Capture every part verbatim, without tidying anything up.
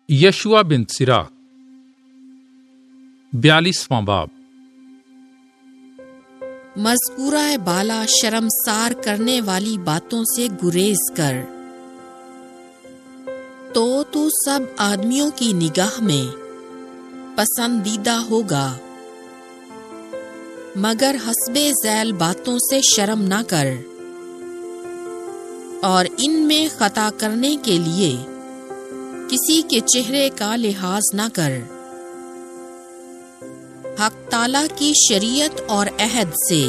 یشوع بن سراخ بیالیسواں باب۔ مذکورہ بالا شرمسار کرنے والی باتوں سے گریز کر، تو تو سب آدمیوں کی نگاہ میں پسندیدہ ہوگا، مگر حسب ذیل باتوں سے شرم نہ کر، اور ان میں خطا کرنے کے لیے کسی کے چہرے کا لحاظ نہ کر۔ حق تعالیٰ کی شریعت اور عہد سے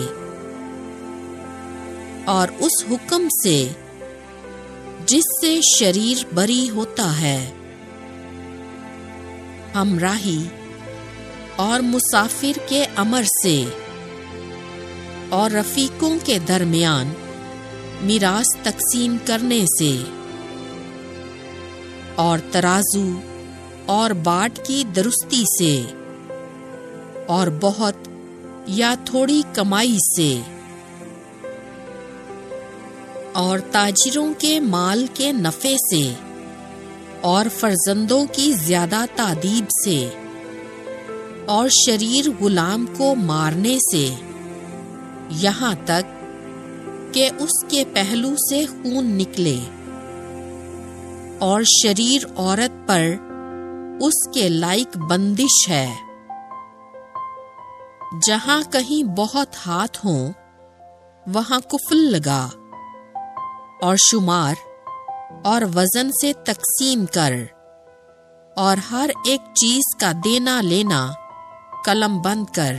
اور اس حکم سے جس سے شریر بری ہوتا ہے، ہمراہی اور مسافر کے امر سے اور رفیقوں کے درمیان میراث تقسیم کرنے سے، اور ترازو اور باٹ کی درستی سے، اور بہت یا تھوڑی کمائی سے، اور تاجروں کے مال کے نفع سے، اور فرزندوں کی زیادہ تادیب سے، اور شریر غلام کو مارنے سے، یہاں تک کہ اس کے پہلو سے خون نکلے، اور شریر عورت پر اس کے لائق بندش ہے۔ جہاں کہیں بہت ہاتھ ہوں وہاں کفل لگا، اور شمار اور وزن سے تقسیم کر، اور ہر ایک چیز کا دینا لینا قلم بند کر۔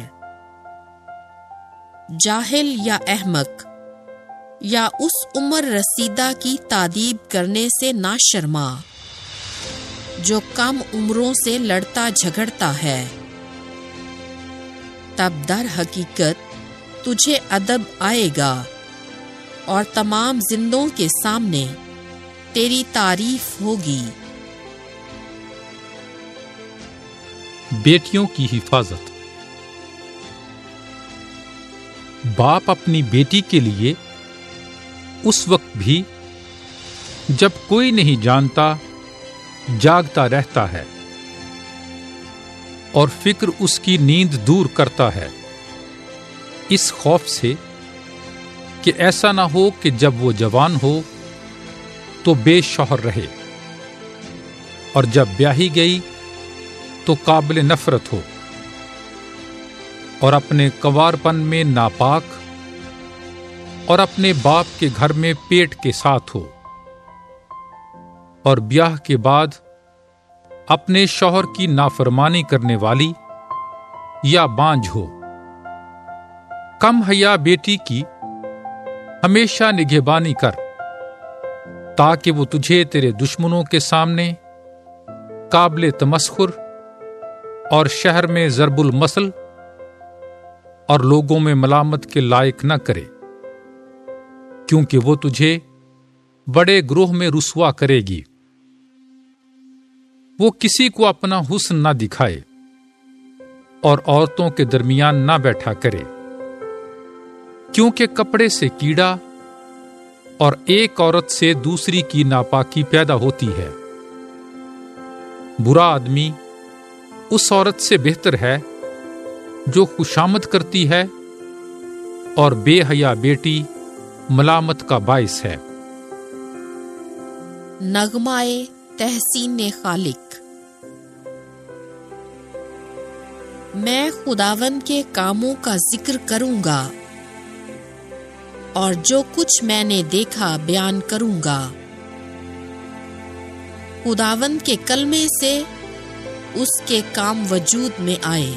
جاہل یا احمق یا اس عمر رسیدہ کی تادیب کرنے سے نہ شرما جو کم عمروں سے لڑتا جھگڑتا ہے، تب در حقیقت تجھے ادب آئے گا، اور تمام زندوں کے سامنے تیری تعریف ہوگی۔ بیٹیوں کی حفاظت۔ باپ اپنی بیٹی کے لیے اس وقت بھی جب کوئی نہیں جانتا جاگتا رہتا ہے، اور فکر اس کی نیند دور کرتا ہے، اس خوف سے کہ ایسا نہ ہو کہ جب وہ جوان ہو تو بے شوہر رہے، اور جب بیاہی گئی تو قابل نفرت ہو، اور اپنے کنوارپن میں ناپاک، اور اپنے باپ کے گھر میں پیٹ کے ساتھ ہو، اور بیاہ کے بعد اپنے شوہر کی نافرمانی کرنے والی یا بانجھ ہو۔ کم حیا بیٹی کی ہمیشہ نگہبانی کر، تاکہ وہ تجھے تیرے دشمنوں کے سامنے قابل تمسخر اور شہر میں ضرب المثل اور لوگوں میں ملامت کے لائق نہ کرے، کیونکہ وہ تجھے بڑے گروہ میں رسوا کرے گی۔ وہ کسی کو اپنا حسن نہ دکھائے، اور عورتوں کے درمیان نہ بیٹھا کرے، کیونکہ کپڑے سے کیڑا اور ایک عورت سے دوسری کی ناپاکی پیدا ہوتی ہے۔ برا آدمی اس عورت سے بہتر ہے جو خوشامد کرتی ہے، اور بے حیا بیٹی ملامت کا باعث ہے۔ نغمائے تحسین خالق۔ میں خداوند کے کاموں کا ذکر کروں گا، اور جو کچھ میں نے دیکھا بیان کروں گا۔ خداوند کے کلمے سے اس کے کام وجود میں آئے،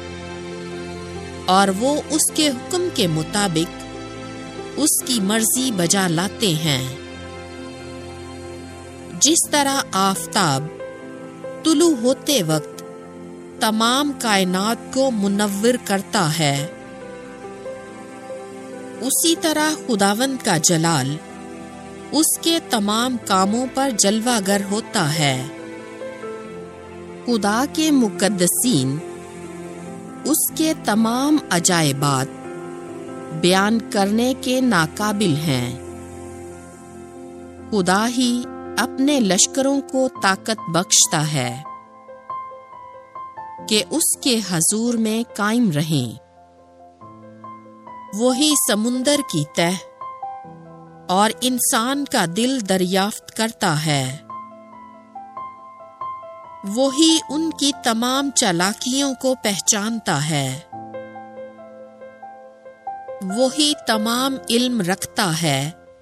اور وہ اس کے حکم کے مطابق اس کی مرضی بجا لاتے ہیں۔ جس طرح آفتاب طلوع ہوتے وقت تمام کائنات کو منور کرتا ہے، اسی طرح خداوند کا جلال اس کے تمام کاموں پر جلوہ گر ہوتا ہے۔ خدا کے مقدسین اس کے تمام عجائبات بیان کرنے کے ناقابل ہیں۔ خدا ہی اپنے لشکروں کو طاقت بخشتا ہے کہ اس کے حضور میں قائم رہیں۔ وہی سمندر کی تہ اور انسان کا دل دریافت کرتا ہے۔ وہی ان کی تمام چالاکیوں کو پہچانتا ہے۔ وہی تمام علم رکھتا ہے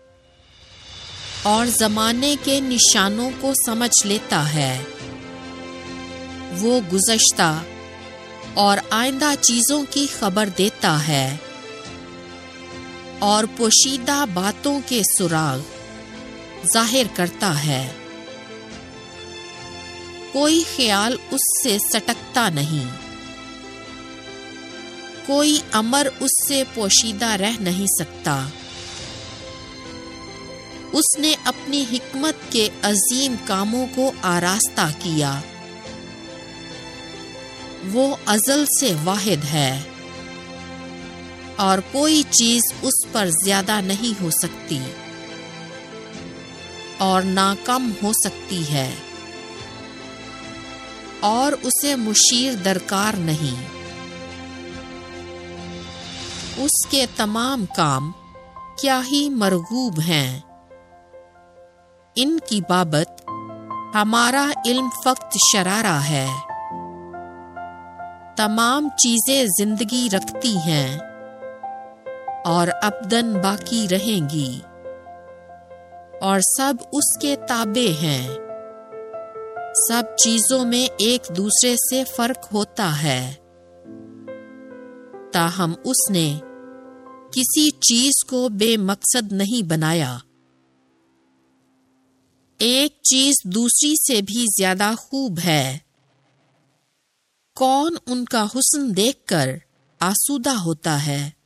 اور زمانے کے نشانوں کو سمجھ لیتا ہے۔ وہ گزشتہ اور آئندہ چیزوں کی خبر دیتا ہے اور پوشیدہ باتوں کے سراغ ظاہر کرتا ہے۔ کوئی خیال اس سے سٹکتا نہیں، کوئی امر اس سے پوشیدہ رہ نہیں سکتا۔ اس نے اپنی حکمت کے عظیم کاموں کو آراستہ کیا۔ وہ ازل سے واحد ہے اور کوئی چیز اس پر زیادہ نہیں ہو سکتی اور نہ کم ہو سکتی ہے، اور اسے مشیر درکار نہیں۔ اس کے تمام کام کیا ہی مرغوب ہیں۔ ان کی بابت ہمارا علم فقط شرارہ ہے۔ تمام چیزیں زندگی رکھتی ہیں اور ابداً باقی رہیں گی، اور سب اس کے تابع ہیں۔ سب چیزوں میں ایک دوسرے سے فرق ہوتا ہے، تاہم اس نے کسی چیز کو بے مقصد نہیں بنایا۔ ایک چیز دوسری سے بھی زیادہ خوب ہے۔ کون ان کا حسن دیکھ کر آسودہ ہوتا ہے؟